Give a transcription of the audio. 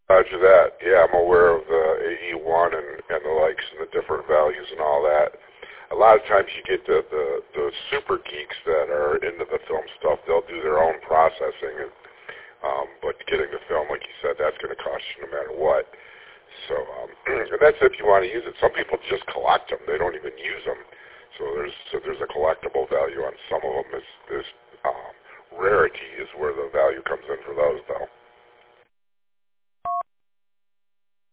Roger that. Yeah, I'm aware of the AE1 and the likes and the different values and all that. A lot of times you get the super geeks that are into the film stuff. They'll do their own processing, but getting the film, like you said, that's going to cost you no matter what. So and that's if you want to use it. Some people just collect them; they don't even use them. So there's a collectible value on some of them